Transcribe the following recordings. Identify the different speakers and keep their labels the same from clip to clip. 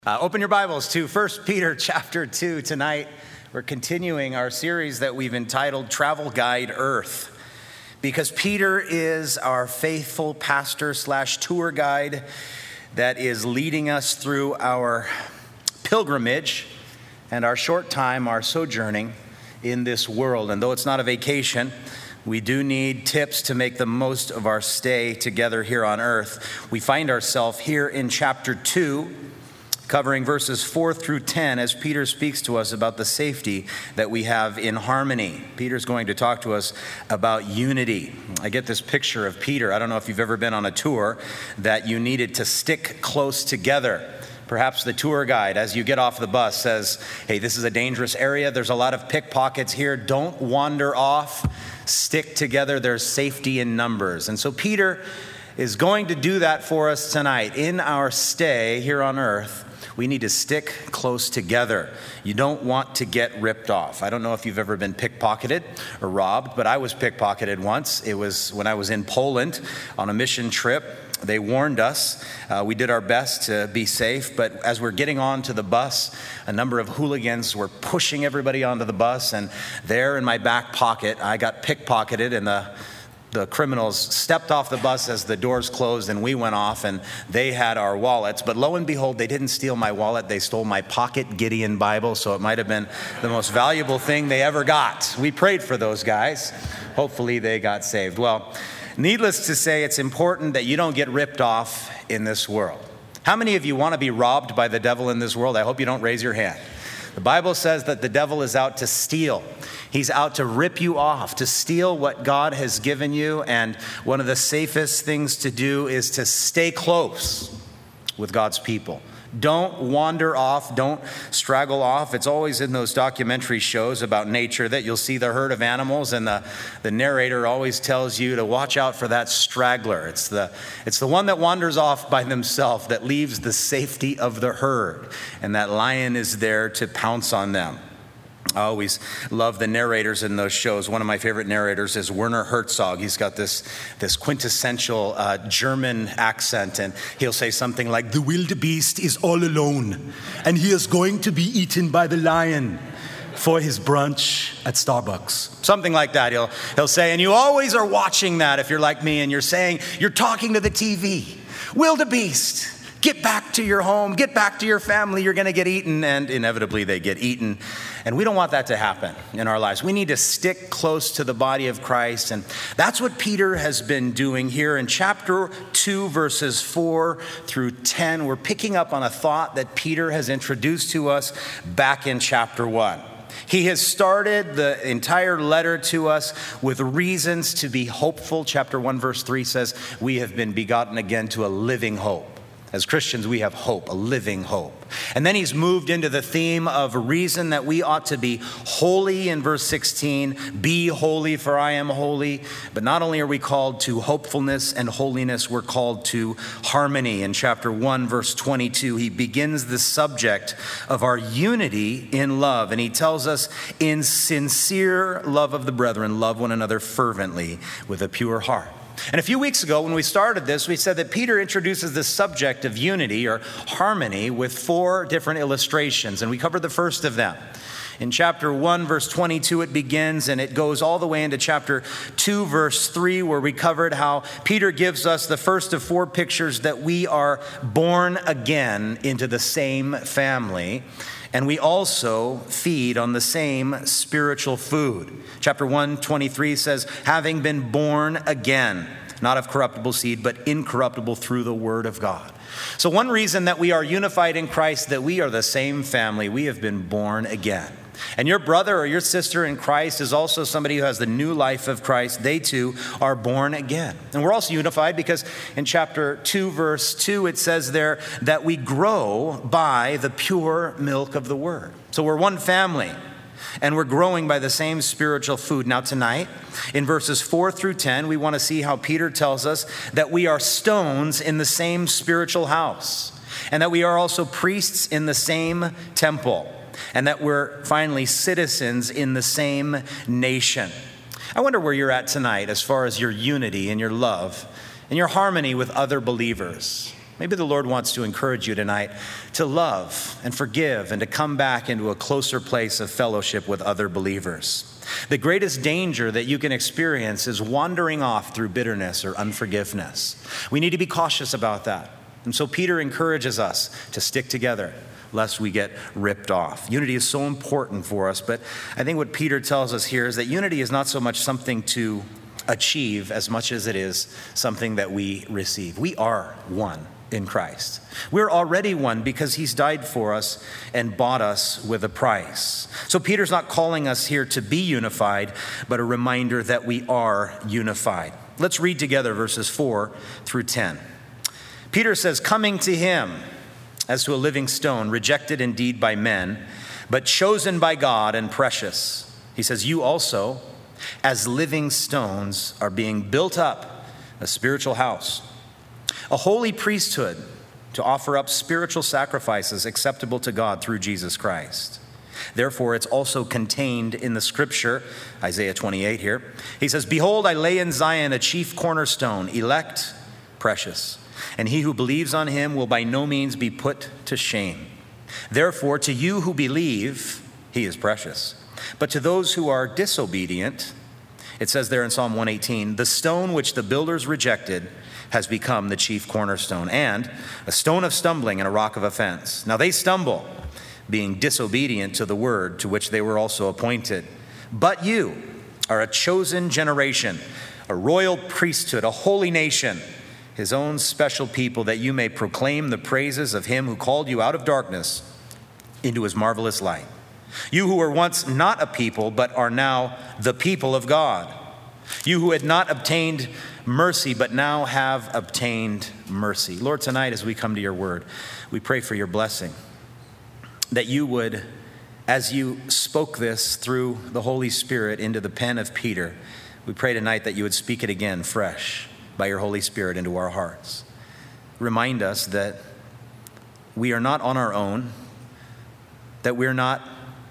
Speaker 1: Open your Bibles to 1 Peter chapter 2 tonight. We're continuing our series that we've entitled Travel Guide Earth, because Peter is our faithful pastor / tour guide that is leading us through our pilgrimage and our short time, our sojourning in this world. And though it's not a vacation, we do need tips to make the most of our stay together here on earth. We find ourselves here in chapter 2, covering verses 4 through 10 as Peter speaks to us about the safety that we have in harmony. Peter's going to talk to us about unity. I get this picture of Peter. I don't know if you've ever been on a tour that you needed to stick close together. Perhaps the tour guide, as you get off the bus, says, hey, this is a dangerous area. There's a lot of pickpockets here. Don't wander off. Stick together. There's safety in numbers. And so Peter is going to do that for us tonight. In our stay here on earth, we need to stick close together. You don't want to get ripped off. I don't know if you've ever been pickpocketed or robbed, but I was pickpocketed once. It was when I was in Poland on a mission trip. They warned us. We did our best to be safe, but as we're getting onto the bus, a number of hooligans were pushing everybody onto the bus, and there in my back pocket, I got pickpocketed, and the criminals stepped off the bus as the doors closed, and we went off, and they had our wallets. But lo and behold, they didn't steal my wallet. They stole my pocket Gideon Bible, so it might have been the most valuable thing they ever got. We prayed for those guys. Hopefully they got saved. Well, needless to say, it's important that you don't get ripped off in this world. How many of you want to be robbed by the devil in this world? I hope you don't raise your hand. The Bible says that the devil is out to steal. He's out to rip you off, to steal what God has given you. And one of the safest things to do is to stay close with God's people. Don't wander off. Don't straggle off. It's always in those documentary shows about nature that you'll see the herd of animals, and the narrator always tells you to watch out for that straggler. It's the one that wanders off by themselves that leaves the safety of the herd, and that lion is there to pounce on them. I always love the narrators in those shows. One of my favorite narrators is Werner Herzog. He's got this quintessential German accent, and he'll say something like, "The wildebeest is all alone, and he is going to be eaten by the lion for his brunch at Starbucks." Something like that he'll say, and you always are watching that if you're like me, and you're talking to the TV. Wildebeest, get back to your home, get back to your family, you're going to get eaten, and inevitably they get eaten. And we don't want that to happen in our lives. We need to stick close to the body of Christ, and that's what Peter has been doing here in chapter 2, verses 4 through 10. We're picking up on a thought that Peter has introduced to us back in chapter 1. He has started the entire letter to us with reasons to be hopeful. Chapter 1, verse 3 says, we have been begotten again to a living hope. As Christians, we have hope, a living hope. And then he's moved into the theme of a reason that we ought to be holy in verse 16. Be holy, for I am holy. But not only are we called to hopefulness and holiness, we're called to harmony. In chapter 1, verse 22, he begins the subject of our unity in love. And he tells us, in sincere love of the brethren, love one another fervently with a pure heart. And a few weeks ago, when we started this, we said that Peter introduces the subject of unity or harmony with 4 different illustrations, and we covered the first of them. In chapter 1, verse 22, it begins, and it goes all the way into chapter 2, verse 3, where we covered how Peter gives us the first of 4 pictures that we are born again into the same family. And we also feed on the same spiritual food. Chapter 1:23 says, having been born again, not of corruptible seed, but incorruptible through the word of God. So one reason that we are unified in Christ, that we are the same family, we have been born again. And your brother or your sister in Christ is also somebody who has the new life of Christ. They too are born again. And we're also unified because in chapter 2, verse 2, it says there that we grow by the pure milk of the word. So we're one family, and we're growing by the same spiritual food. Now tonight, in verses 4 through 10, we want to see how Peter tells us that we are stones in the same spiritual house, and that we are also priests in the same temple, and that we're finally citizens in the same nation. I wonder where you're at tonight as far as your unity and your love and your harmony with other believers. Maybe the Lord wants to encourage you tonight to love and forgive and to come back into a closer place of fellowship with other believers. The greatest danger that you can experience is wandering off through bitterness or unforgiveness. We need to be cautious about that. And so Peter encourages us to stick together lest we get ripped off. Unity is so important for us, but I think what Peter tells us here is that unity is not so much something to achieve as much as it is something that we receive. We are one in Christ. We're already one because he's died for us and bought us with a price. So Peter's not calling us here to be unified, but a reminder that we are unified. Let's read together verses 4 through 10. Peter says, coming to him as to a living stone, rejected indeed by men, but chosen by God and precious. He says, you also, as living stones, are being built up a spiritual house, a holy priesthood to offer up spiritual sacrifices acceptable to God through Jesus Christ. Therefore, it's also contained in the scripture, Isaiah 28 here. He says, behold, I lay in Zion a chief cornerstone, elect, precious, and he who believes on him will by no means be put to shame. Therefore, to you who believe, he is precious. But to those who are disobedient, it says there in Psalm 118, the stone which the builders rejected has become the chief cornerstone, and a stone of stumbling and a rock of offense. Now they stumble, being disobedient to the word to which they were also appointed. But you are a chosen generation, a royal priesthood, a holy nation, his own special people, that you may proclaim the praises of him who called you out of darkness into his marvelous light. You who were once not a people, but are now the people of God. You who had not obtained mercy, but now have obtained mercy. Lord, tonight as we come to your word, we pray for your blessing, that you would, as you spoke this through the Holy Spirit into the pen of Peter, we pray tonight that you would speak it again fresh by your Holy Spirit into our hearts. Remind us that we are not on our own, that we're not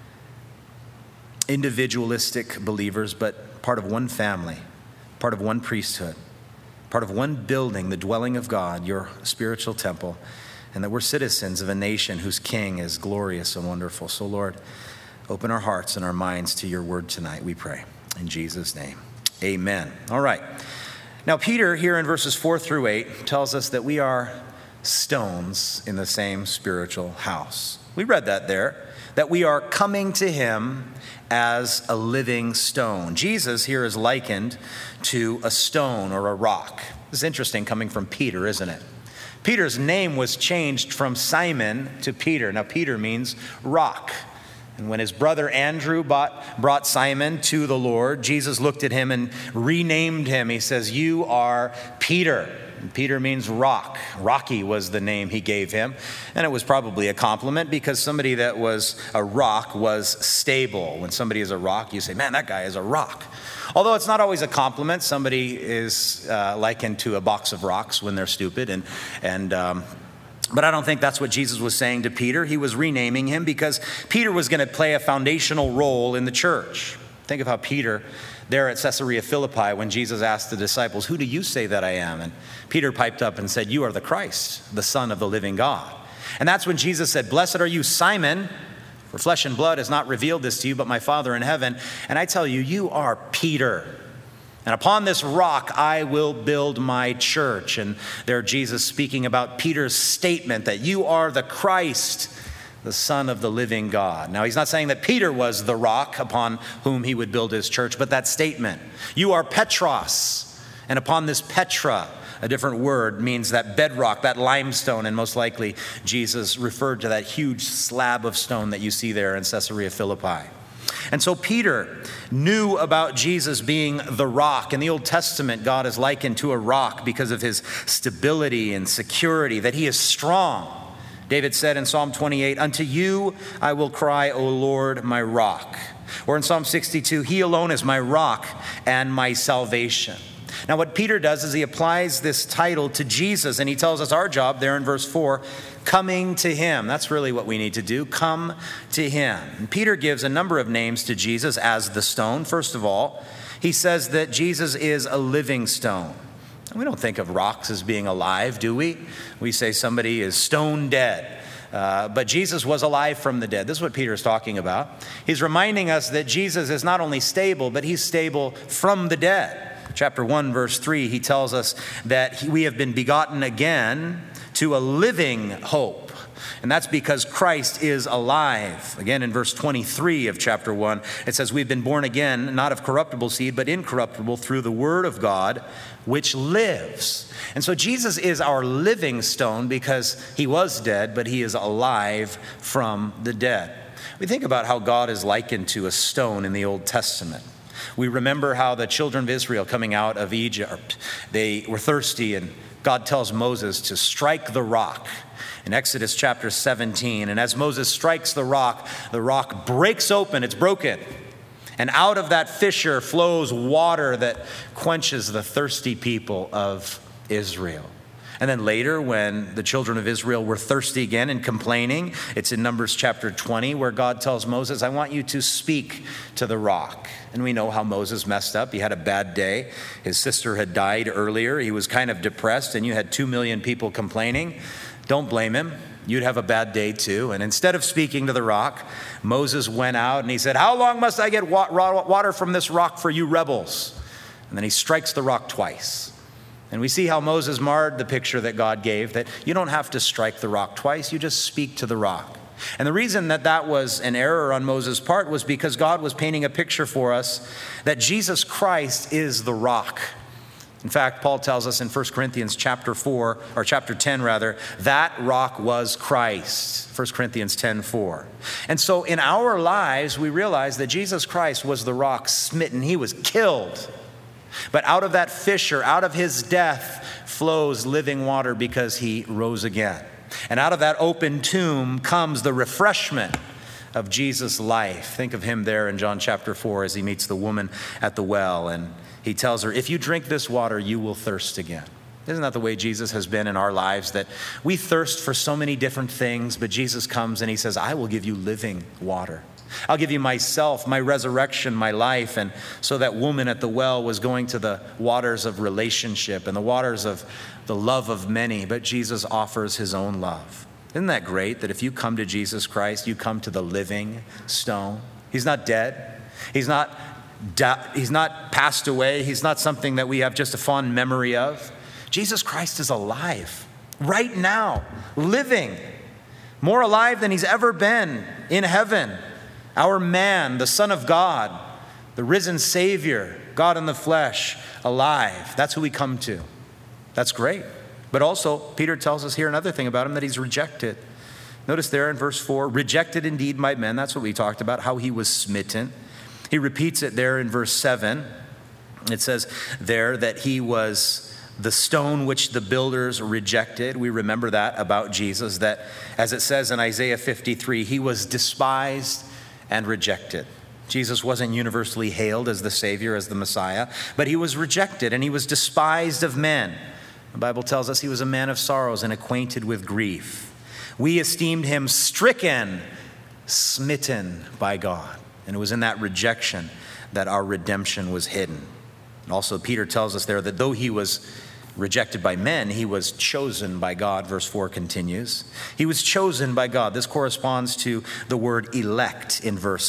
Speaker 1: individualistic believers, but part of one family, part of one priesthood, part of one building, the dwelling of God, your spiritual temple, and that we're citizens of a nation whose king is glorious and wonderful. So Lord, open our hearts and our minds to your word tonight, we pray. In Jesus' name, amen. All right. Now Peter here in verses 4 through 8 tells us that we are stones in the same spiritual house. We read that there, that we are coming to him as a living stone. Jesus here is likened to a stone or a rock. This is interesting coming from Peter, isn't it? Peter's name was changed from Simon to Peter. Now, Peter means rock. And when his brother Andrew brought Simon to the Lord, Jesus looked at him and renamed him. He says, you are Peter. And Peter means rock. Rocky was the name he gave him. And it was probably a compliment because somebody that was a rock was stable. When somebody is a rock, you say, man, that guy is a rock. Although it's not always a compliment. Somebody is likened to a box of rocks when they're stupid. But I don't think that's what Jesus was saying to Peter. He was renaming him because Peter was going to play a foundational role in the church. Think of how Peter, there at Caesarea Philippi, when Jesus asked the disciples, who do you say that I am? And Peter piped up and said, you are the Christ, the Son of the living God. And that's when Jesus said, blessed are you, Simon, for flesh and blood has not revealed this to you, but my Father in heaven. And I tell you, you are Peter. And upon this rock, I will build my church. And there Jesus speaking about Peter's statement that you are the Christ, the Son of the living God. Now, he's not saying that Peter was the rock upon whom he would build his church, but that statement, you are Petros. And upon this Petra, a different word, means that bedrock, that limestone, and most likely Jesus referred to that huge slab of stone that you see there in Caesarea Philippi. And so Peter knew about Jesus being the rock. In the Old Testament, God is likened to a rock because of his stability and security, that he is strong. David said in Psalm 28, unto you I will cry, O Lord, my rock. Or in Psalm 62, he alone is my rock and my salvation. Now what Peter does is he applies this title to Jesus, and he tells us our job there in verse 4, coming to him. That's really what we need to do, come to him. And Peter gives a number of names to Jesus as the stone. First of all, he says that Jesus is a living stone. We don't think of rocks as being alive, do we? We say somebody is stone dead. But Jesus was alive from the dead. This is what Peter is talking about. He's reminding us that Jesus is not only stable, but he's stable from the dead. Chapter 1, verse 3, he tells us that we have been begotten again to a living hope. And that's because Christ is alive. Again, in verse 23 of chapter 1, it says, we've been born again, not of corruptible seed, but incorruptible through the word of God, which lives. And so Jesus is our living stone because he was dead, but he is alive from the dead. We think about how God is likened to a stone in the Old Testament. We remember how the children of Israel coming out of Egypt, they were thirsty, and God tells Moses to strike the rock in Exodus chapter 17. And as Moses strikes the rock breaks open, it's broken. And out of that fissure flows water that quenches the thirsty people of Israel. And then later, when the children of Israel were thirsty again and complaining, it's in Numbers chapter 20 where God tells Moses, I want you to speak to the rock. And we know how Moses messed up. He had a bad day. His sister had died earlier. He was kind of depressed, and you had 2 million people complaining. Don't blame him. You'd have a bad day too. And instead of speaking to the rock, Moses went out and he said, how long must I get water from this rock for you rebels? And then he strikes the rock twice. And we see how Moses marred the picture that God gave, that you don't have to strike the rock twice, you just speak to the rock. And the reason that was an error on Moses' part was because God was painting a picture for us that Jesus Christ is the rock. In fact, Paul tells us in 1 Corinthians chapter 10, that rock was Christ. 1 Corinthians 10:4. And so in our lives, we realize that Jesus Christ was the rock smitten. He was killed. But out of that fissure, out of his death, flows living water because he rose again. And out of that open tomb comes the refreshment of Jesus' life. Think of him there in John chapter 4 as he meets the woman at the well. And he tells her, if you drink this water, you will thirst again. Isn't that the way Jesus has been in our lives? That we thirst for so many different things, but Jesus comes and he says, I will give you living water. I'll give you myself, my resurrection, my life. And so that woman at the well was going to the waters of relationship and the waters of the love of many, but Jesus offers his own love. Isn't that great that if you come to Jesus Christ, you come to the living stone? He's not dead. He's not passed away. He's not something that we have just a fond memory of. Jesus Christ is alive right now, living, more alive than he's ever been in heaven. Our man, the Son of God, the risen Savior, God in the flesh, alive. That's who we come to. That's great. But also, Peter tells us here another thing about him, that he's rejected. Notice there in verse 4, rejected indeed by men. That's what we talked about, how he was smitten. He repeats it there in verse 7. It says there that he was the stone which the builders rejected. We remember that about Jesus, that as it says in Isaiah 53, he was despised and rejected. Jesus wasn't universally hailed as the Savior, as the Messiah, but he was rejected and he was despised of men. The Bible tells us he was a man of sorrows and acquainted with grief. We esteemed him stricken, smitten by God. And it was in that rejection that our redemption was hidden. And also Peter tells us there that though he was rejected by men, he was chosen by God. Verse 4 continues. He was chosen by God. This corresponds to the word elect in verse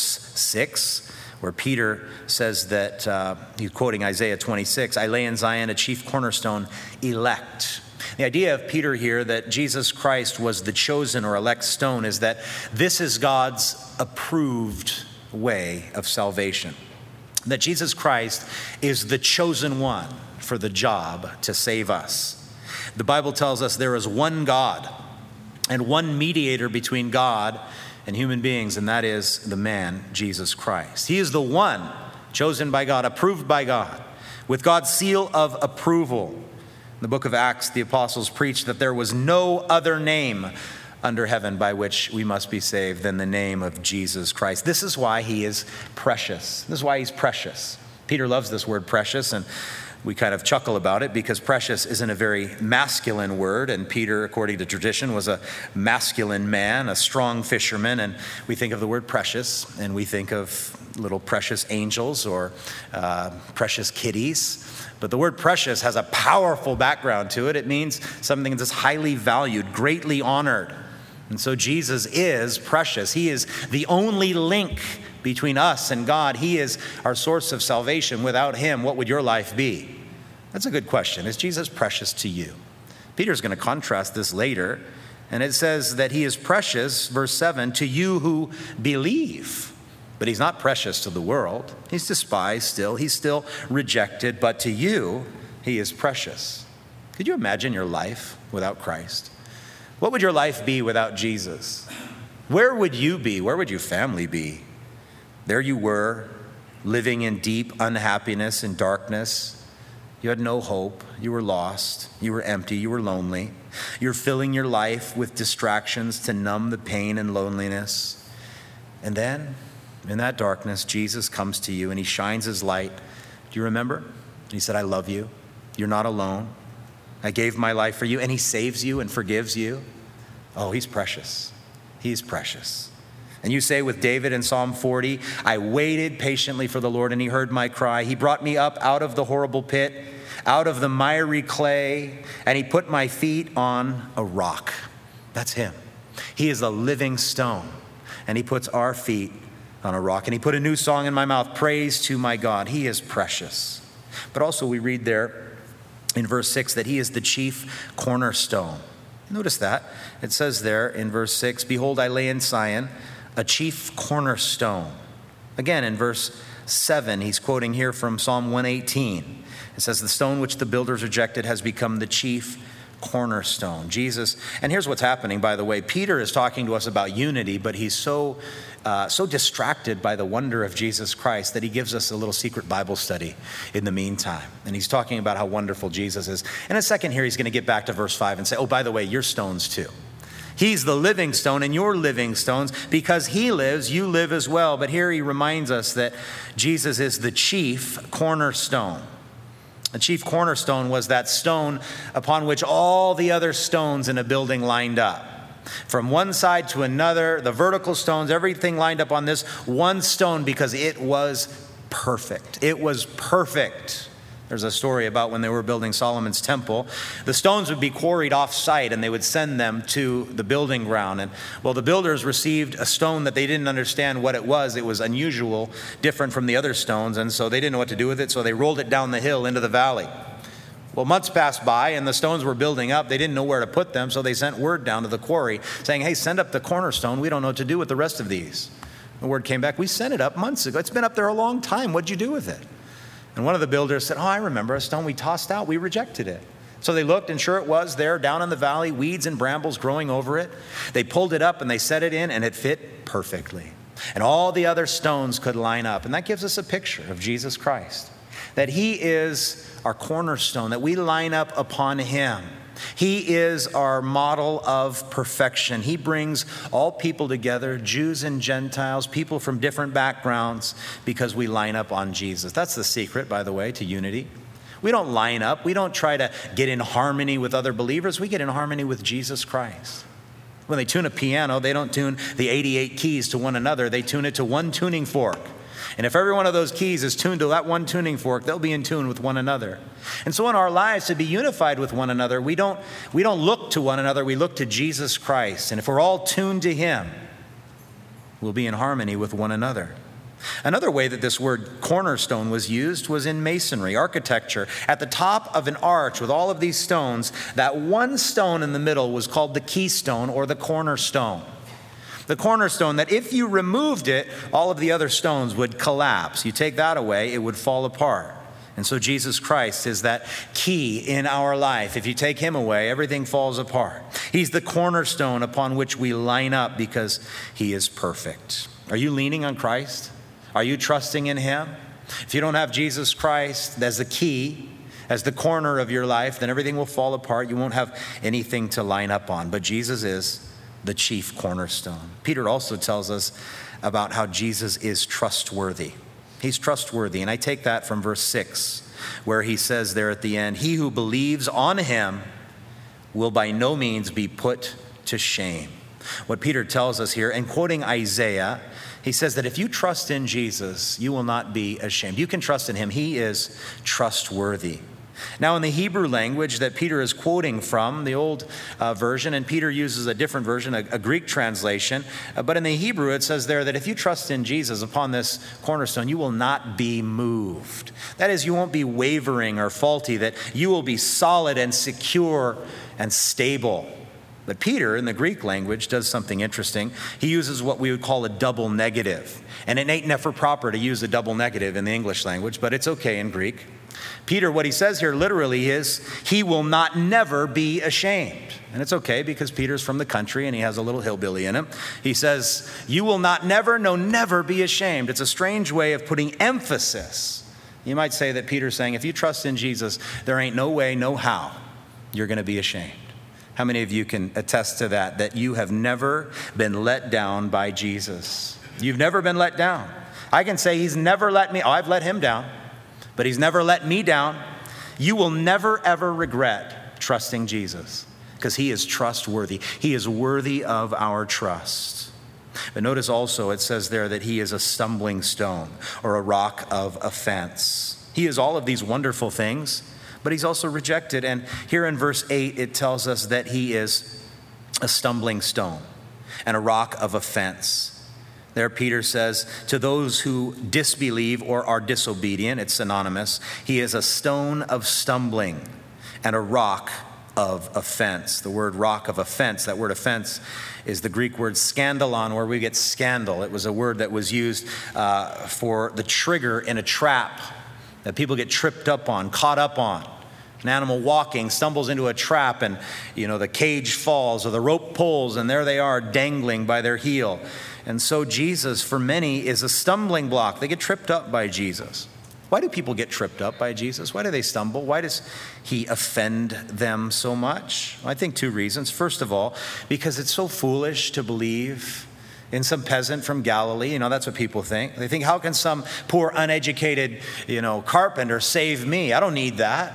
Speaker 1: 6, where Peter says that, he's quoting Isaiah 26, I lay in Zion a chief cornerstone, elect. The idea of Peter here that Jesus Christ was the chosen or elect stone is that this is God's approved way of salvation. That Jesus Christ is the chosen one for the job to save us. The Bible tells us there is one God and one mediator between God and human beings, and that is the man, Jesus Christ. He is the one chosen by God, approved by God, with God's seal of approval. In the book of Acts, the apostles preached that there was no other name under heaven by which we must be saved than the name of Jesus Christ. This is why he is precious. This is why he's precious. Peter loves this word precious, and We kind of chuckle about it because precious isn't a very masculine word, and Peter, according to tradition, was a masculine man, a strong fisherman, and we think of the word precious, and we think of little precious angels or precious kitties. But the word precious has a powerful background to it. It means something that's highly valued, greatly honored. And so Jesus is precious. He is the only link between us and God. He is our source of salvation. Without him, what would your life be? That's a good question. Is Jesus precious to you? Peter's going to contrast this later, and it says that he is precious, verse 7, to you who believe. But he's not precious to the world. He's despised still. He's still rejected. But to you, he is precious. Could you imagine your life without Christ? What would your life be without Jesus? Where would you be? Where would your family be? There you were, living in deep unhappiness and darkness. You had no hope. You were lost. You were empty. You were lonely. You're filling your life with distractions to numb the pain and loneliness. And then, in that darkness, Jesus comes to you and he shines his light. Do you remember? He said, I love you. You're not alone. I gave my life for you. And he saves you and forgives you. Oh, he's precious. He's precious. And you say with David in Psalm 40, I waited patiently for the Lord and he heard my cry. He brought me up out of the horrible pit, out of the miry clay, and he put my feet on a rock. That's him. He is a living stone, and he puts our feet on a rock. And he put a new song in my mouth, praise to my God. He is precious. But also we read there in verse 6 that he is the chief cornerstone. Notice that. It says there in verse 6, behold, I lay in Zion a chief cornerstone. Again, in verse 7, he's quoting here from Psalm 118. It says, the stone which the builders rejected has become the chief cornerstone. Jesus, and here's what's happening, by the way. Peter is talking to us about unity, but he's so distracted by the wonder of Jesus Christ that he gives us a little secret Bible study in the meantime. And he's talking about how wonderful Jesus is. In a second here, he's going to get back to verse 5 and say, oh, by the way, you're stones too. He's the living stone and you're living stones. Because he lives, you live as well. But here he reminds us that Jesus is the chief cornerstone. The chief cornerstone was that stone upon which all the other stones in a building lined up. From one side to another, the vertical stones, everything lined up on this one stone because it was perfect. It was perfect. There's a story about when they were building Solomon's temple. The stones would be quarried off-site and they would send them to the building ground. And well, the builders received a stone that they didn't understand what it was. It was unusual, different from the other stones. And so they didn't know what to do with it. So they rolled it down the hill into the valley. Well, months passed by and the stones were building up. They didn't know where to put them. So they sent word down to the quarry saying, hey, send up the cornerstone. We don't know what to do with the rest of these. The word came back, we sent it up months ago. It's been up there a long time. What'd you do with it? And one of the builders said, oh, I remember a stone we tossed out. We rejected it. So they looked, and sure it was there down in the valley, weeds and brambles growing over it. They pulled it up and they set it in, and it fit perfectly. And all the other stones could line up. And that gives us a picture of Jesus Christ, that he is our cornerstone, that we line up upon him. He is our model of perfection. He brings all people together, Jews and Gentiles, people from different backgrounds, because we line up on Jesus. That's the secret, by the way, to unity. We don't line up. We don't try to get in harmony with other believers. We get in harmony with Jesus Christ. When they tune a piano, they don't tune the 88 keys to one another. They tune it to one tuning fork. And if every one of those keys is tuned to that one tuning fork, they'll be in tune with one another. And so in our lives, to be unified with one another, we don't look to one another, we look to Jesus Christ. And if we're all tuned to him, we'll be in harmony with one another. Another way that this word cornerstone was used was in masonry, architecture. At the top of an arch with all of these stones, that one stone in the middle was called the keystone or the cornerstone. The cornerstone that if you removed it, all of the other stones would collapse. You take that away, it would fall apart. And so Jesus Christ is that key in our life. If you take him away, everything falls apart. He's the cornerstone upon which we line up because he is perfect. Are you leaning on Christ? Are you trusting in him? If you don't have Jesus Christ as the key, as the corner of your life, then everything will fall apart. You won't have anything to line up on. But Jesus is the chief cornerstone. Peter also tells us about how Jesus is trustworthy. He's trustworthy. And I take that from verse 6, where he says there at the end, he who believes on him will by no means be put to shame. What Peter tells us here, and quoting Isaiah, he says that if you trust in Jesus, you will not be ashamed. You can trust in him. He is trustworthy. Now, in the Hebrew language that Peter is quoting from, the old version, and Peter uses a different version, a Greek translation, but in the Hebrew it says there that if you trust in Jesus upon this cornerstone, you will not be moved. That is, you won't be wavering or faulty, that you will be solid and secure and stable. But Peter, in the Greek language, does something interesting. He uses what we would call a double negative. And it ain't never proper to use a double negative in the English language, but it's okay in Greek. Peter, what he says here literally is, he will not never be ashamed. And it's okay because Peter's from the country and he has a little hillbilly in him. He says, you will not never be ashamed. It's a strange way of putting emphasis. You might say that Peter's saying, if you trust in Jesus, there ain't no way, no how you're going to be ashamed. How many of you can attest to that you have never been let down by Jesus? You've never been let down. I can say he's never let me, I've let him down, but he's never let me down. You will never, ever regret trusting Jesus because he is trustworthy. He is worthy of our trust. But notice also it says there that he is a stumbling stone or a rock of offense. He is all of these wonderful things, but he's also rejected. And here in verse 8, it tells us that he is a stumbling stone and a rock of offense. There Peter says, to those who disbelieve or are disobedient, it's synonymous, he is a stone of stumbling and a rock of offense. The word rock of offense, that word offense is the Greek word scandalon, where we get scandal. It was a word that was used for the trigger in a trap that people get tripped up on, caught up on. An animal walking stumbles into a trap and, the cage falls or the rope pulls and there they are dangling by their heel. And so Jesus, for many, is a stumbling block. They get tripped up by Jesus. Why do people get tripped up by Jesus? Why do they stumble? Why does he offend them so much? I think two reasons. First of all, because it's so foolish to believe in some peasant from Galilee. That's what people think. They think, how can some poor, uneducated, carpenter save me? I don't need that.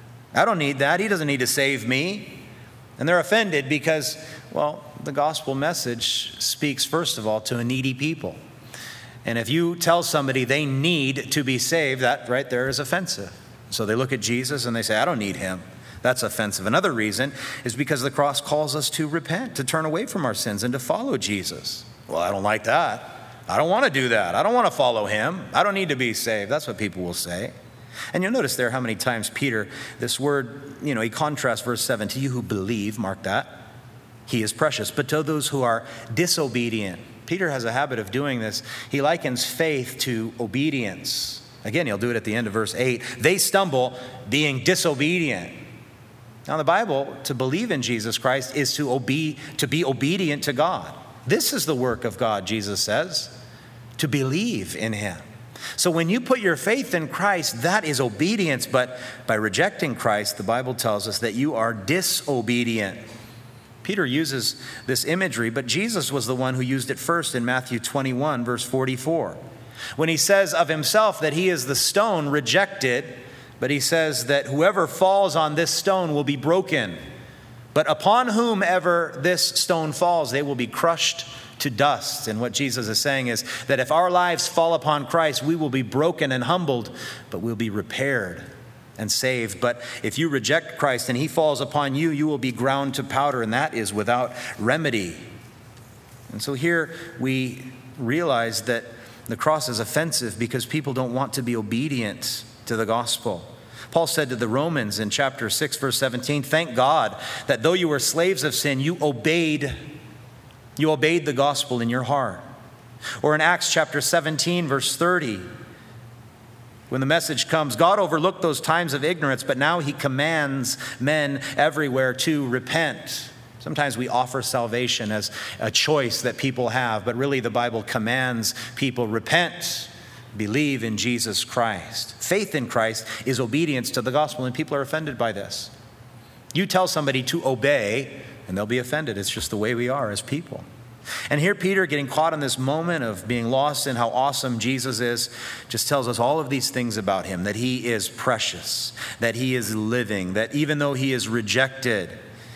Speaker 1: I don't need that. He doesn't need to save me. And they're offended because, the gospel message speaks, first of all, to a needy people. And if you tell somebody they need to be saved, that right there is offensive. So they look at Jesus and they say, I don't need him. That's offensive. Another reason is because the cross calls us to repent, to turn away from our sins and to follow Jesus. Well, I don't like that. I don't want to do that. I don't want to follow him. I don't need to be saved. That's what people will say. And you'll notice there how many times Peter, this word, he contrasts verse 7, to you who believe, mark that, he is precious. But to those who are disobedient, Peter has a habit of doing this. He likens faith to obedience. Again, he'll do it at the end of verse 8. They stumble being disobedient. Now, in the Bible, to believe in Jesus Christ is to be obedient to God. This is the work of God, Jesus says, to believe in him. So when you put your faith in Christ, that is obedience. But by rejecting Christ, the Bible tells us that you are disobedient. Peter uses this imagery, but Jesus was the one who used it first in Matthew 21, verse 44. When he says of himself that he is the stone rejected, but he says that whoever falls on this stone will be broken. But upon whomever this stone falls, they will be crushed to dust. And what Jesus is saying is that if our lives fall upon Christ, we will be broken and humbled, but we'll be repaired and saved. But if you reject Christ and he falls upon you, you will be ground to powder, and that is without remedy. And so here we realize that the cross is offensive because people don't want to be obedient to the gospel. Paul said to the Romans in chapter 6, verse 17, thank God that though you were slaves of sin, you obeyed the gospel in your heart. Or in Acts chapter 17, verse 30, when the message comes, God overlooked those times of ignorance, but now he commands men everywhere to repent. Sometimes we offer salvation as a choice that people have, but really the Bible commands people repent, believe in Jesus Christ. Faith in Christ is obedience to the gospel, and people are offended by this. You tell somebody to obey, and they'll be offended. It's just the way we are as people. And here Peter, getting caught in this moment of being lost in how awesome Jesus is, just tells us all of these things about him, that he is precious, that he is living, that even though he is rejected,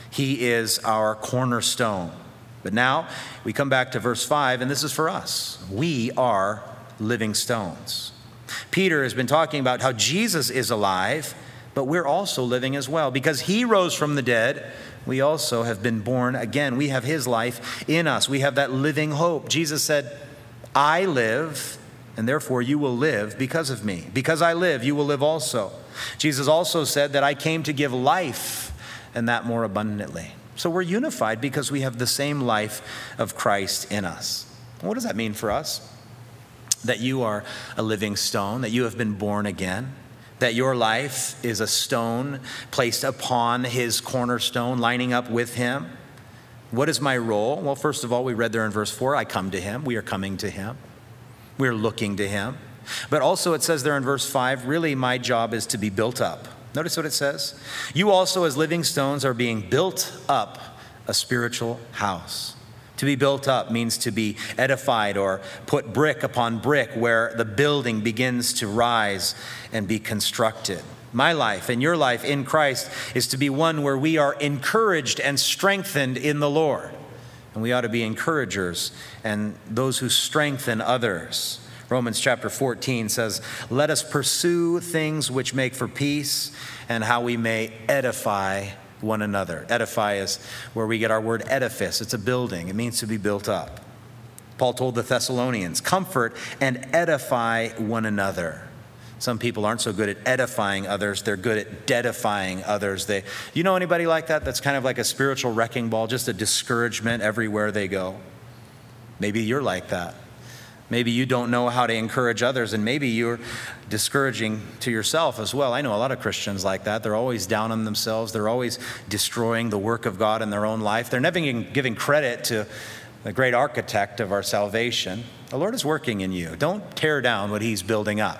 Speaker 1: he is our cornerstone. But now we come back to verse 5, and this is for us. We are living stones. Peter has been talking about how Jesus is alive, but we're also living as well. Because he rose from the dead, we also have been born again. We have his life in us. We have that living hope. Jesus said, I live, and therefore you will live because of me. Because I live, you will live also. Jesus also said that I came to give life, and that more abundantly. So we're unified because we have the same life of Christ in us. What does that mean for us? That you are a living stone, that you have been born again, that your life is a stone placed upon his cornerstone, lining up with him. What is my role? Well, first of all, we read there in verse 4, I come to him. We are coming to him. We're looking to him. But also it says there in verse 5, really my job is to be built up. Notice what it says. You also as living stones are being built up a spiritual house. To be built up means to be edified or put brick upon brick where the building begins to rise and be constructed. My life and your life in Christ is to be one where we are encouraged and strengthened in the Lord. And we ought to be encouragers and those who strengthen others. Romans chapter 14 says, let us pursue things which make for peace and how we may edify one another. Edify is where we get our word edifice. It's a building. It means to be built up. Paul told the Thessalonians, comfort and edify one another. Some people aren't so good at edifying others. They're good at deadifying others. You know anybody like that? That's kind of like a spiritual wrecking ball, just a discouragement everywhere they go. Maybe you're like that. Maybe you don't know how to encourage others, and maybe you're discouraging to yourself as well. I know a lot of Christians like that. They're always down on themselves. They're always destroying the work of God in their own life. They're never giving credit to the great architect of our salvation. The Lord is working in you. Don't tear down what he's building up.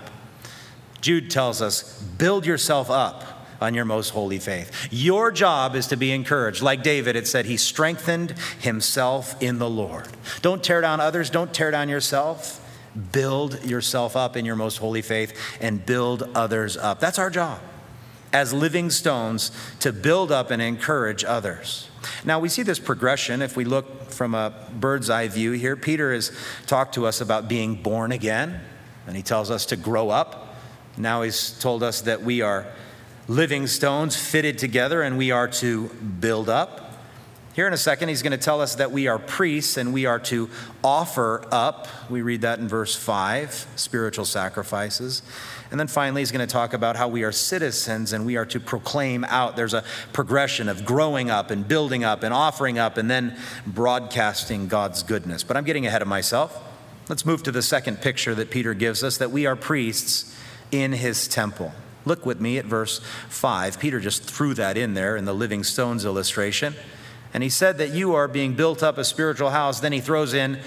Speaker 1: Jude tells us, build yourself up on your most holy faith. Your job is to be encouraged. Like David, it said he strengthened himself in the Lord. Don't tear down others. Don't tear down yourself. Build yourself up in your most holy faith and build others up. That's our job as living stones, to build up and encourage others. Now we see this progression if we look from a bird's eye view here. Peter has talked to us about being born again, and he tells us to grow up. Now he's told us that we are living stones fitted together and we are to build up. Here in a second, he's going to tell us that we are priests and we are to offer up. We read that in verse 5, spiritual sacrifices. And then finally, he's going to talk about how we are citizens and we are to proclaim out. There's a progression of growing up and building up and offering up and then broadcasting God's goodness. But I'm getting ahead of myself. Let's move to the second picture that Peter gives us, that we are priests in his temple. Look with me at verse 5. Peter just threw that in there in the living stones illustration. And he said that you are being built up a spiritual house. Then he throws in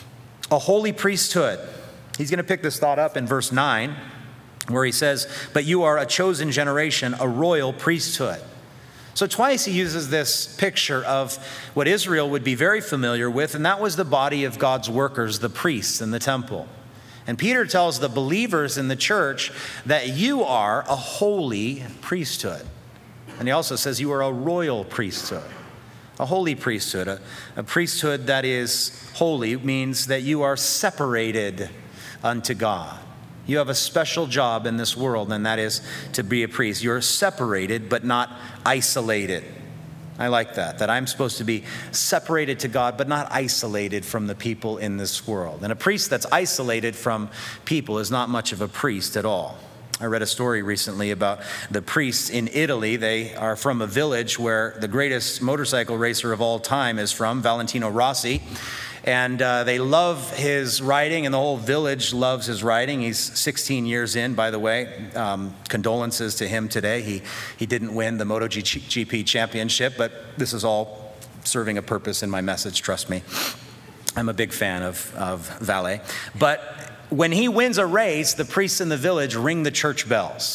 Speaker 1: a holy priesthood. He's going to pick this thought up in verse 9, where he says, but you are a chosen generation, a royal priesthood. So twice he uses this picture of what Israel would be very familiar with, and that was the body of God's workers, the priests in the temple. And Peter tells the believers in the church that you are a holy priesthood. And he also says you are a royal priesthood, a holy priesthood. A priesthood that is holy means that you are separated unto God. You have a special job in this world, and that is to be a priest. You're separated but not isolated. I like that I'm supposed to be separated to God, but not isolated from the people in this world. And a priest that's isolated from people is not much of a priest at all. I read a story recently about the priests in Italy. They are from a village where the greatest motorcycle racer of all time is from, Valentino Rossi. And they love his riding, and the whole village loves his riding. He's 16 years in, by the way. Condolences to him today. He didn't win the MotoGP championship, but this is all serving a purpose in my message, trust me. I'm a big fan of Valet. But when he wins a race, the priests in the village ring the church bells.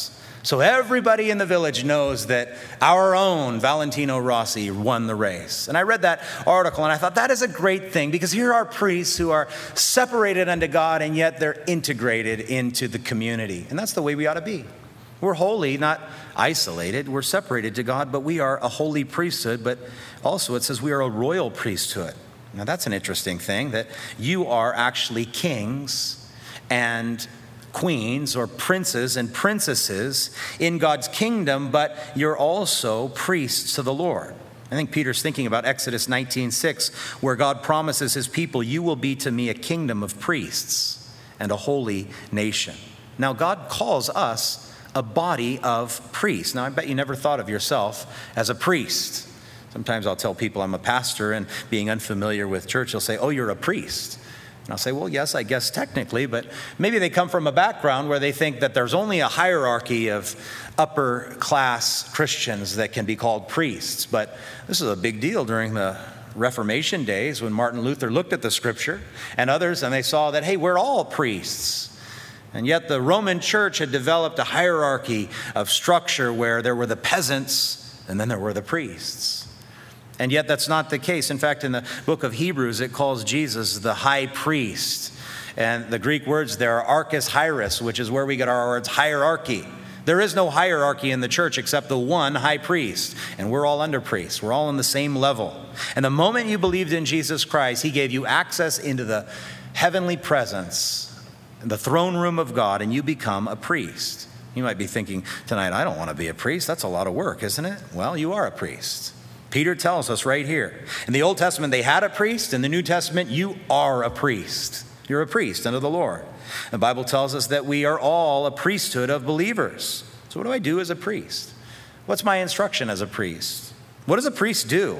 Speaker 1: So everybody in the village knows that our own Valentino Rossi won the race. And I read that article and I thought that is a great thing, because here are priests who are separated unto God and yet they're integrated into the community. And that's the way we ought to be. We're holy, not isolated. We're separated to God, but we are a holy priesthood. But also it says we are a royal priesthood. Now that's an interesting thing, that you are actually kings and queens or princes and princesses in God's kingdom, but you're also priests to the Lord. I think Peter's thinking about Exodus 19:6, where God promises his people, you will be to me a kingdom of priests and a holy nation. Now God calls us a body of priests. Now I bet you never thought of yourself as a priest. Sometimes I'll tell people I'm a pastor, and being unfamiliar with church, they'll say, oh, you're a priest. And I'll say, well, yes, I guess technically, but maybe they come from a background where they think that there's only a hierarchy of upper class Christians that can be called priests. But this is a big deal during the Reformation days, when Martin Luther looked at the scripture and others, and they saw that, hey, we're all priests. And yet the Roman church had developed a hierarchy of structure where there were the peasants and then there were the priests. And yet that's not the case. In fact, in the book of Hebrews, it calls Jesus the high priest. And the Greek words there are archis hieros, which is where we get our words hierarchy. There is no hierarchy in the church except the one high priest. And we're all under priests. We're all on the same level. And the moment you believed in Jesus Christ, he gave you access into the heavenly presence, the throne room of God, and you become a priest. You might be thinking tonight, I don't want to be a priest. That's a lot of work, isn't it? Well, you are a priest. Peter tells us right here. In the Old Testament, they had a priest. In the New Testament, you are a priest. You're a priest unto the Lord. The Bible tells us that we are all a priesthood of believers. So what do I do as a priest? What's my instruction as a priest? What does a priest do?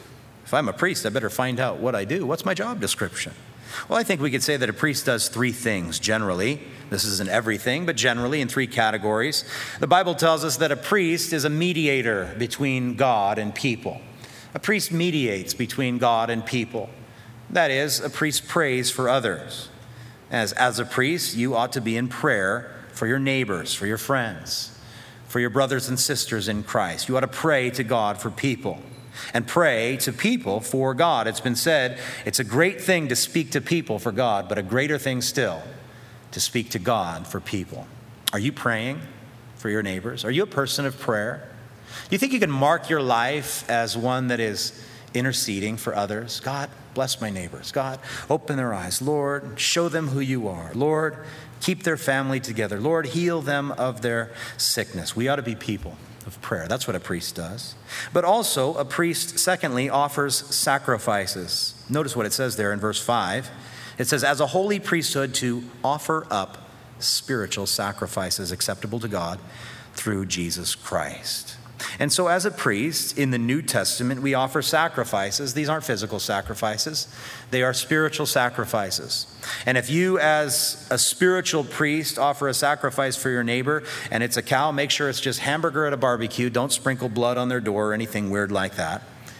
Speaker 1: If I'm a priest, I better find out what I do. What's my job description? Well, I think we could say that a priest does three things generally. This isn't everything, but generally in three categories. The Bible tells us that a priest is a mediator between God and people. A priest mediates between God and people. That is, a priest prays for others. As a priest, you ought to be in prayer for your neighbors, for your friends, for your brothers and sisters in Christ. You ought to pray to God for people. And pray to people for God. It's been said, it's a great thing to speak to people for God, but a greater thing still to speak to God for people. Are you praying for your neighbors? Are you a person of prayer? Do you think you can mark your life as one that is interceding for others? God, bless my neighbors. God, open their eyes. Lord, show them who you are. Lord, keep their family together. Lord, heal them of their sickness. We ought to be people of prayer. That's what a priest does. But also, a priest, secondly, offers sacrifices. Notice what it says there in verse 5. It says, as a holy priesthood, to offer up spiritual sacrifices acceptable to God through Jesus Christ. And so as a priest in the New Testament, we offer sacrifices. These aren't physical sacrifices. They are spiritual sacrifices. And if you as a spiritual priest offer a sacrifice for your neighbor and it's a cow, make sure it's just hamburger at a barbecue. Don't sprinkle blood on their door or anything weird like that.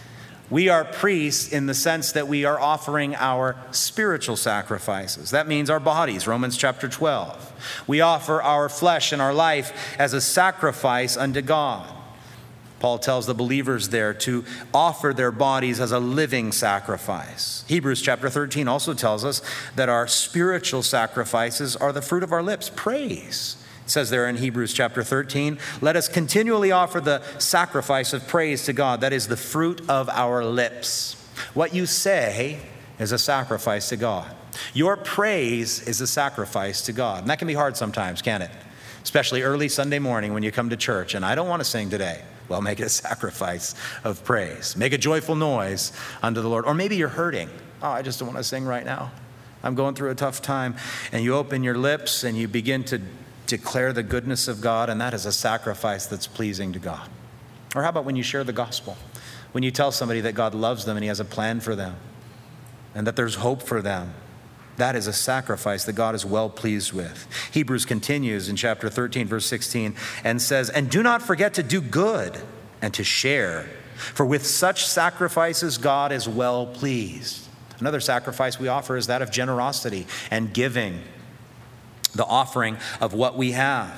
Speaker 1: We are priests in the sense that we are offering our spiritual sacrifices. That means our bodies, Romans chapter 12. We offer our flesh and our life as a sacrifice unto God. Paul tells the believers there to offer their bodies as a living sacrifice. Hebrews chapter 13 also tells us that our spiritual sacrifices are the fruit of our lips, praise. It says there in Hebrews chapter 13, let us continually offer the sacrifice of praise to God. That is the fruit of our lips. What you say is a sacrifice to God. Your praise is a sacrifice to God. And that can be hard sometimes, can't it? Especially early Sunday morning when you come to church and I don't want to sing today. Well, make it a sacrifice of praise. Make a joyful noise unto the Lord. Or maybe you're hurting. Oh, I just don't want to sing right now. I'm going through a tough time. And you open your lips and you begin to declare the goodness of God, and that is a sacrifice that's pleasing to God. Or how about when you share the gospel? When you tell somebody that God loves them and he has a plan for them and that there's hope for them. That is a sacrifice that God is well pleased with. Hebrews continues in chapter 13, verse 16, and says, and do not forget to do good and to share, for with such sacrifices God is well pleased. Another sacrifice we offer is that of generosity and giving, the offering of what we have.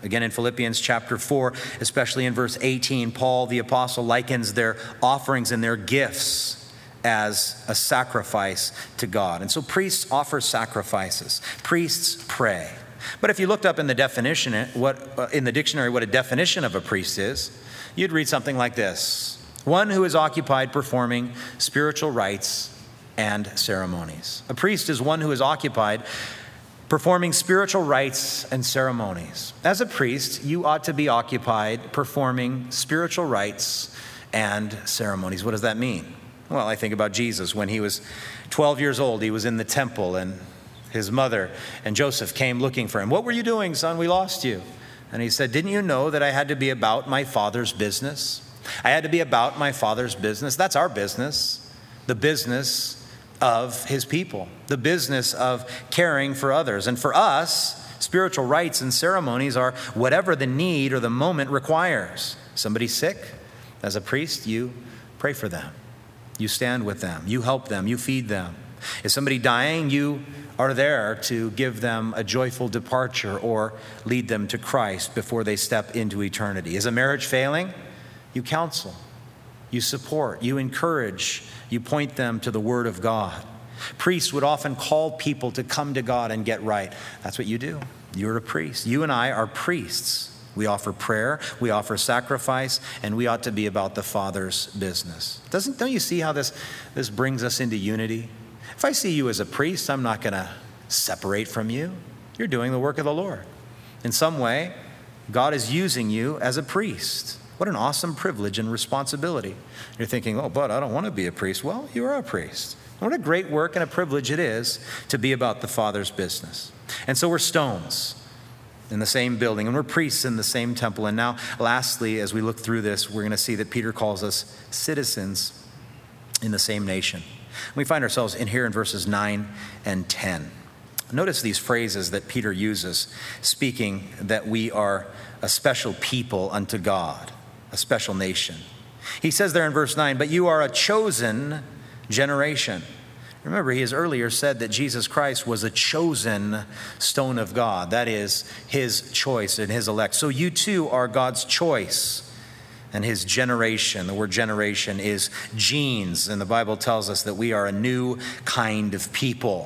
Speaker 1: Again, in Philippians chapter 4, especially in verse 18, Paul the apostle likens their offerings and their gifts as a sacrifice to God. And so priests offer sacrifices. Priests pray. But if you looked up in the definition, in the dictionary, what a definition of a priest is, you'd read something like this: one who is occupied performing spiritual rites and ceremonies. A priest is one who is occupied performing spiritual rites and ceremonies. As a priest, you ought to be occupied performing spiritual rites and ceremonies. What does that mean? Well, I think about Jesus. When he was 12 years old, he was in the temple, and his mother and Joseph came looking for him. "What were you doing, son? We lost you." And he said, "Didn't you know that I had to be about my Father's business? I had to be about my Father's business." That's our business, the business of his people, the business of caring for others. And for us, spiritual rites and ceremonies are whatever the need or the moment requires. Somebody's sick, as a priest, you pray for them. You stand with them. You help them. You feed them. Is somebody dying? You are there to give them a joyful departure or lead them to Christ before they step into eternity. Is a marriage failing? You counsel. You support. You encourage. You point them to the Word of God. Priests would often call people to come to God and get right. That's what you do. You're a priest. You and I are priests. We offer prayer, we offer sacrifice, and we ought to be about the Father's business. Don't you see how this brings us into unity? If I see you as a priest, I'm not going to separate from you. You're doing the work of the Lord. In some way, God is using you as a priest. What an awesome privilege and responsibility. You're thinking, "Oh, but I don't want to be a priest." Well, you are a priest. What a great work and a privilege it is to be about the Father's business. And so we're stones in the same building, and we're priests in the same temple. And now, lastly, as we look through this, we're going to see that Peter calls us citizens in the same nation. We find ourselves in here in verses 9 and 10. Notice these phrases that Peter uses, speaking that we are a special people unto God, a special nation. He says there in verse 9, "But you are a chosen generation." Remember, he has earlier said that Jesus Christ was a chosen stone of God. That is his choice and his elect. So you too are God's choice and his generation. The word generation is genes, and the Bible tells us that we are a new kind of people.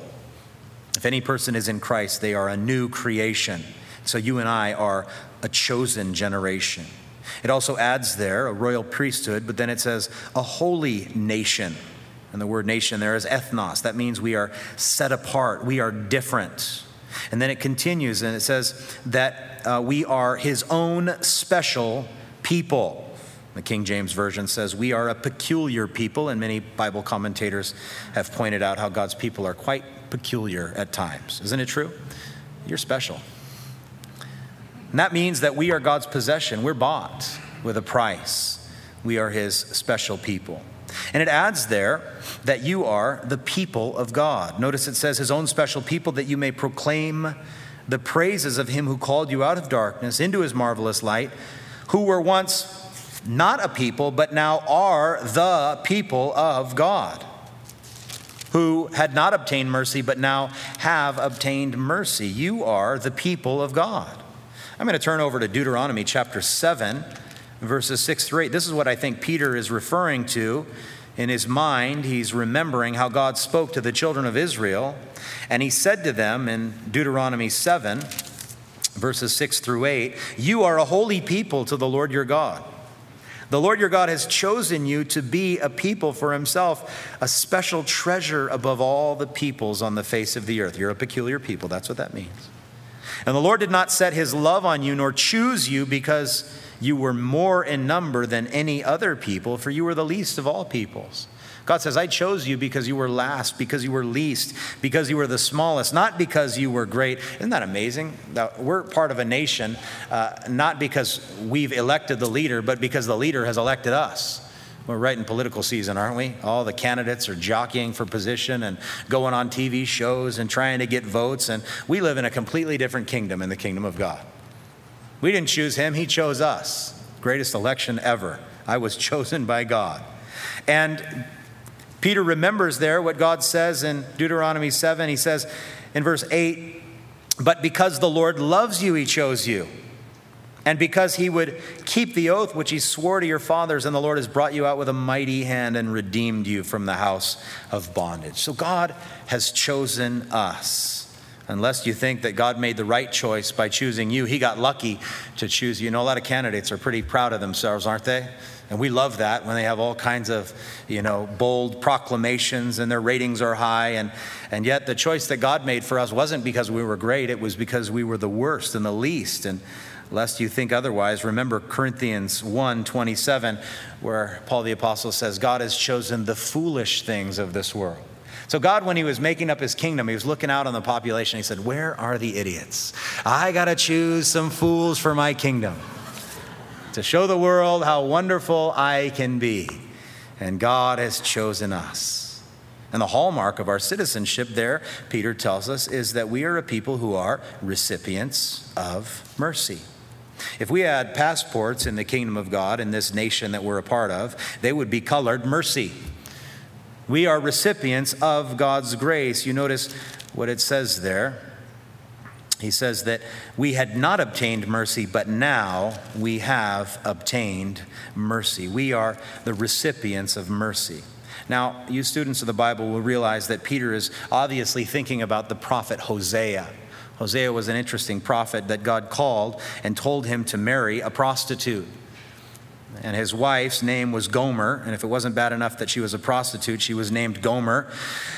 Speaker 1: If any person is in Christ, they are a new creation. So you and I are a chosen generation. It also adds there a royal priesthood, but then it says a holy nation. And the word nation there is ethnos. That means we are set apart. We are different. And then it continues and it says that we are his own special people. The King James Version says we are a peculiar people, and many Bible commentators have pointed out how God's people are quite peculiar at times. Isn't it true? You're special. And that means that we are God's possession. We're bought with a price. We are his special people. And it adds there that you are the people of God. Notice it says his own special people, that you may proclaim the praises of him who called you out of darkness into his marvelous light, who were once not a people, but now are the people of God, who had not obtained mercy, but now have obtained mercy. You are the people of God. I'm going to turn over to Deuteronomy chapter 7, verses 6 through 8. This is what I think Peter is referring to. In his mind, he's remembering how God spoke to the children of Israel. And he said to them in Deuteronomy 7, verses 6 through 8, "You are a holy people to the Lord your God. The Lord your God has chosen you to be a people for himself, a special treasure above all the peoples on the face of the earth." You're a peculiar people. That's what that means. "And the Lord did not set his love on you, nor choose you because you were more in number than any other people, for you were the least of all peoples." God says, I chose you because you were last, because you were least, because you were the smallest, not because you were great. Isn't that amazing? That we're part of a nation, not because we've elected the leader, but because the leader has elected us. We're right in political season, aren't we? All the candidates are jockeying for position and going on TV shows and trying to get votes. And we live in a completely different kingdom, in the kingdom of God. We didn't choose him, he chose us. Greatest election ever. I was chosen by God. And Peter remembers there what God says in Deuteronomy 7. He says in verse 8, "But because the Lord loves you, he chose you." And because he would keep the oath which he swore to your fathers, and the Lord has brought you out with a mighty hand and redeemed you from the house of bondage. So God has chosen us. Unless you think that God made the right choice by choosing you, he got lucky to choose you. You know, a lot of candidates are pretty proud of themselves, aren't they? And we love that when they have all kinds of, bold proclamations and their ratings are high. And yet the choice that God made for us wasn't because we were great. It was because we were the worst and the least. And lest you think otherwise, remember Corinthians 1:27, where Paul the Apostle says, God has chosen the foolish things of this world. So God, when he was making up his kingdom, he was looking out on the population. He said, where are the idiots? I got to choose some fools for my kingdom to show the world how wonderful I can be. And God has chosen us. And the hallmark of our citizenship there, Peter tells us, is that we are a people who are recipients of mercy. If we had passports in the kingdom of God in this nation that we're a part of, they would be colored mercy. We are recipients of God's grace. You notice what it says there. He says that we had not obtained mercy, but now we have obtained mercy. We are the recipients of mercy. Now, you students of the Bible will realize that Peter is obviously thinking about the prophet Hosea. Hosea was an interesting prophet that God called and told him to marry a prostitute. And his wife's name was Gomer. And if it wasn't bad enough that she was a prostitute, she was named Gomer.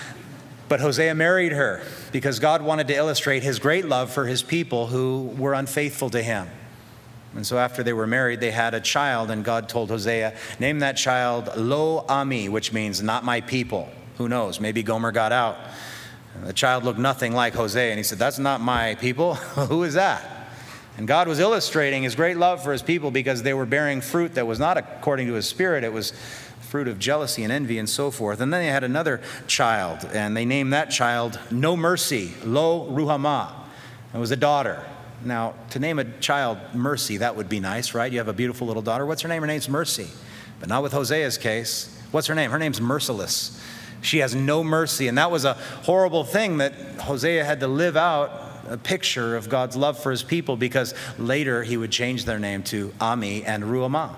Speaker 1: But Hosea married her because God wanted to illustrate his great love for his people who were unfaithful to him. And so after they were married, they had a child. And God told Hosea, name that child Lo Ami, which means not my people. Who knows? Maybe Gomer got out. The child looked nothing like Hosea. And he said, that's not my people. Who is that? And God was illustrating his great love for his people because they were bearing fruit that was not according to his spirit. It was fruit of jealousy and envy and so forth. And then they had another child, and they named that child No Mercy, Lo Ruhamah. It was a daughter. Now, to name a child Mercy, that would be nice, right? You have a beautiful little daughter. What's her name? Her name's Mercy. But not with Hosea's case. What's her name? Her name's Merciless. She has no mercy. And that was a horrible thing that Hosea had to live out, a picture of God's love for his people, because later he would change their name to Ami and Ruhamah.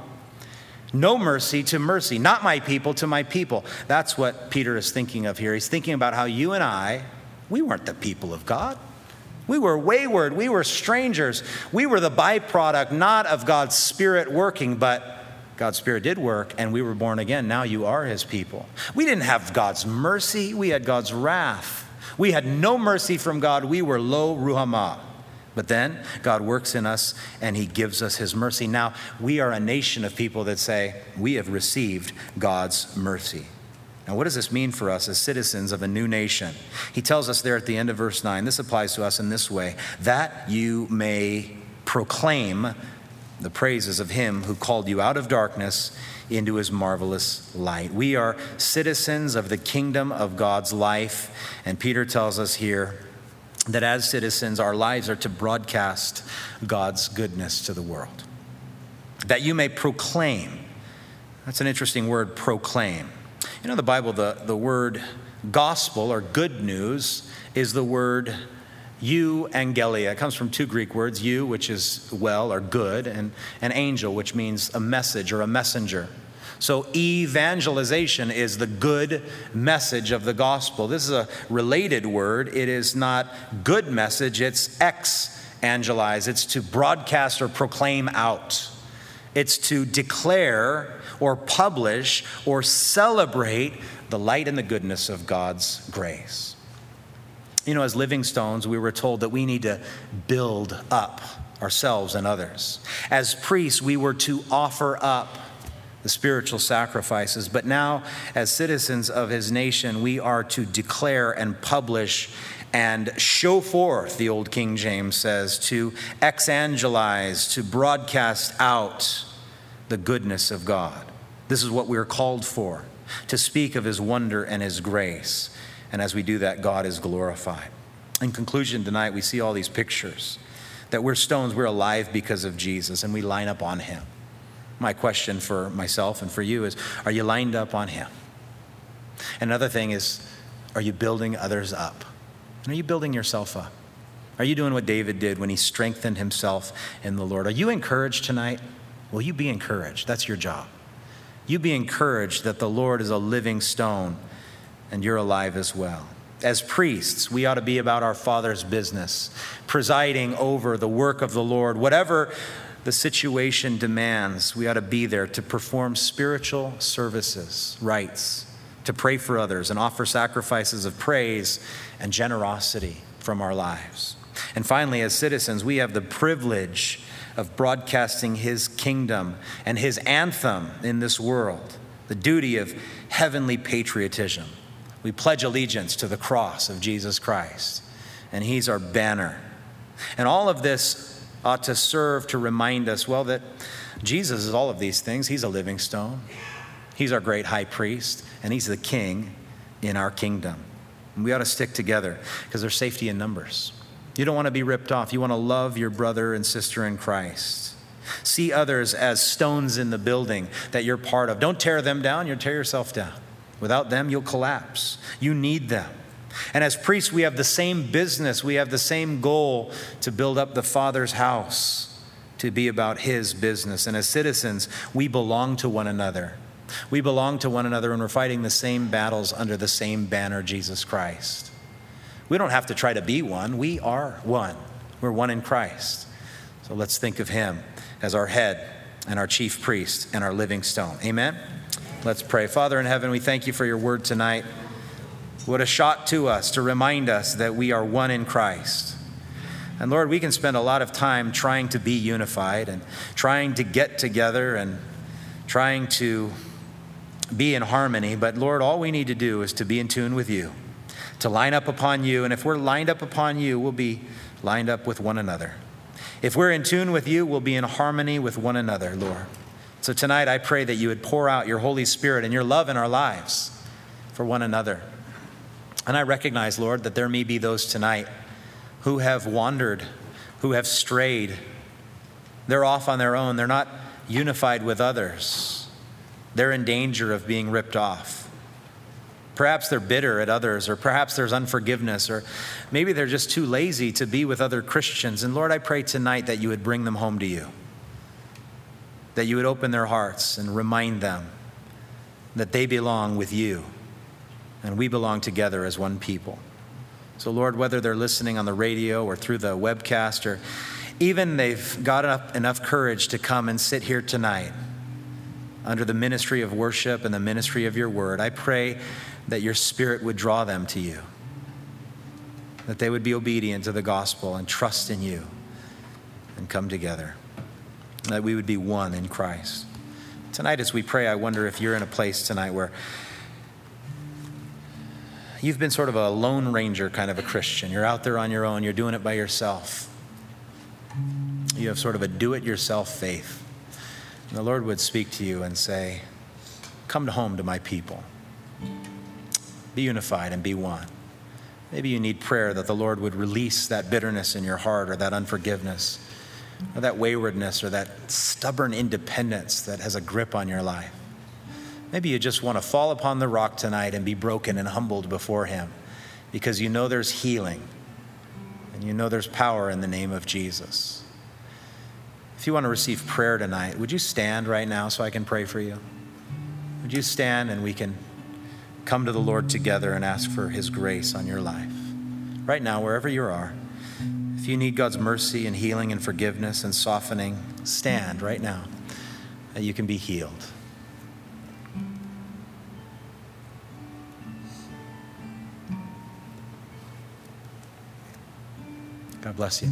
Speaker 1: No mercy to mercy, not my people to my people. That's what Peter is thinking of here. He's thinking about how you and I, we weren't the people of God. We were wayward. We were strangers. We were the byproduct, not of God's Spirit working, but God's Spirit did work, and we were born again. Now you are his people. We didn't have God's mercy. We had God's wrath. We had no mercy from God. We were Lo Ruhamah. But then God works in us and he gives us his mercy. Now we are a nation of people that say we have received God's mercy. Now what does this mean for us as citizens of a new nation? He tells us there at the end of verse 9, this applies to us in this way, that you may proclaim the praises of him who called you out of darkness into his marvelous light. We are citizens of the kingdom of God's life. And Peter tells us here that as citizens, our lives are to broadcast God's goodness to the world. That you may proclaim. That's an interesting word, proclaim. You know, in the Bible, the word gospel or good news is the word euangelia. It comes from two Greek words, eu, which is well or good, and an angel, which means a message or a messenger. So evangelization is the good message of the gospel. This is a related word. It is not good message, it's exangelize. It's to broadcast or proclaim out. It's to declare or publish or celebrate the light and the goodness of God's grace. You know, as living stones, we were told that we need to build up ourselves and others. As priests, we were to offer up the spiritual sacrifices. But now, as citizens of his nation, we are to declare and publish and show forth, the old King James says, to exangelize, to broadcast out the goodness of God. This is what we're called for, to speak of his wonder and his grace. And as we do that, God is glorified. In conclusion tonight, we see all these pictures that we're stones, we're alive because of Jesus, and we line up on him. My question for myself and for you is, are you lined up on him? Another thing is, are you building others up? And are you building yourself up? Are you doing what David did when he strengthened himself in the Lord? Are you encouraged tonight? Will you be encouraged? That's your job. You be encouraged that the Lord is a living stone and you're alive as well. As priests, we ought to be about our Father's business, presiding over the work of the Lord. Whatever the situation demands, we ought to be there to perform spiritual services, rites, to pray for others and offer sacrifices of praise and generosity from our lives. And finally, as citizens, we have the privilege of broadcasting his kingdom and his anthem in this world, the duty of heavenly patriotism. We pledge allegiance to the cross of Jesus Christ, and he's our banner. And all of this ought to serve to remind us, well, that Jesus is all of these things. He's a living stone. He's our great high priest, and he's the king in our kingdom. And we ought to stick together because there's safety in numbers. You don't want to be ripped off. You want to love your brother and sister in Christ. See others as stones in the building that you're part of. Don't tear them down. You'll tear yourself down. Without them, you'll collapse. You need them. And as priests, we have the same business. We have the same goal to build up the Father's house, to be about his business. And as citizens, we belong to one another. We belong to one another, and we're fighting the same battles under the same banner, Jesus Christ. We don't have to try to be one. We are one. We're one in Christ. So let's think of him as our head and our chief priest and our living stone. Amen? Let's pray. Father in heaven, we thank you for your word tonight. What a shot to us to remind us that we are one in Christ. And Lord, we can spend a lot of time trying to be unified and trying to get together and trying to be in harmony. But Lord, all we need to do is to be in tune with you, to line up upon you. And if we're lined up upon you, we'll be lined up with one another. If we're in tune with you, we'll be in harmony with one another, Lord. So tonight I pray that you would pour out your Holy Spirit and your love in our lives for one another. And I recognize, Lord, that there may be those tonight who have wandered, who have strayed. They're off on their own. They're not unified with others. They're in danger of being ripped off. Perhaps they're bitter at others, or perhaps there's unforgiveness, or maybe they're just too lazy to be with other Christians. And Lord, I pray tonight that you would bring them home to you, that you would open their hearts and remind them that they belong with you and we belong together as one people. So Lord, whether they're listening on the radio or through the webcast, or even they've got enough courage to come and sit here tonight under the ministry of worship and the ministry of your word, I pray that your Spirit would draw them to you, that they would be obedient to the gospel and trust in you and come together, that we would be one in Christ. Tonight as we pray, I wonder if you're in a place tonight where you've been sort of a lone ranger kind of a Christian. You're out there on your own. You're doing it by yourself. You have sort of a do-it-yourself faith. And the Lord would speak to you and say, come home to my people. Be unified and be one. Maybe you need prayer that the Lord would release that bitterness in your heart, or that unforgiveness, or that waywardness, or that stubborn independence that has a grip on your life. Maybe you just want to fall upon the rock tonight and be broken and humbled before him, because you know there's healing and you know there's power in the name of Jesus. If you want to receive prayer tonight, would you stand right now so I can pray for you? Would you stand and we can come to the Lord together and ask for his grace on your life? Right now, wherever you are, if you need God's mercy and healing and forgiveness and softening, stand right now that you can be healed. God bless you.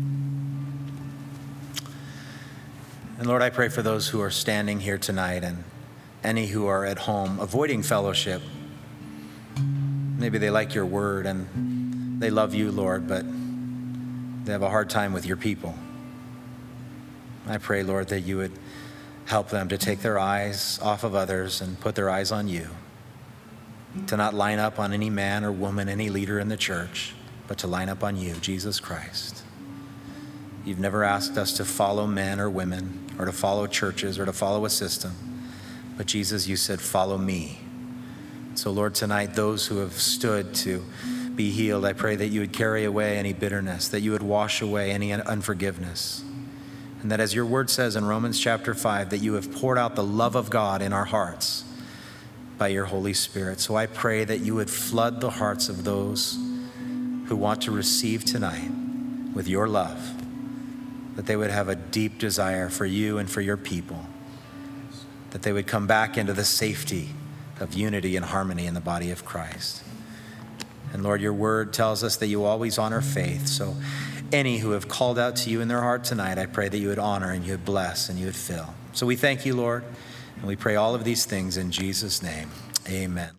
Speaker 1: And Lord, I pray for those who are standing here tonight and any who are at home avoiding fellowship. Maybe they like your word and they love you, Lord, but they have a hard time with your people. I pray, Lord, that you would help them to take their eyes off of others and put their eyes on you, to not line up on any man or woman, any leader in the church, but to line up on you, Jesus Christ. You've never asked us to follow men or women or to follow churches or to follow a system. But Jesus, you said, follow me. So Lord, tonight, those who have stood to be be healed. I pray that you would carry away any bitterness, that you would wash away any unforgiveness. And that as your word says in Romans chapter 5, that you have poured out the love of God in our hearts by your Holy Spirit. So I pray that you would flood the hearts of those who want to receive tonight with your love, that they would have a deep desire for you and for your people, that they would come back into the safety of unity and harmony in the body of Christ. And Lord, your word tells us that you always honor faith. So any who have called out to you in their heart tonight, I pray that you would honor and you would bless and you would fill. So we thank you, Lord, and we pray all of these things in Jesus' name. Amen.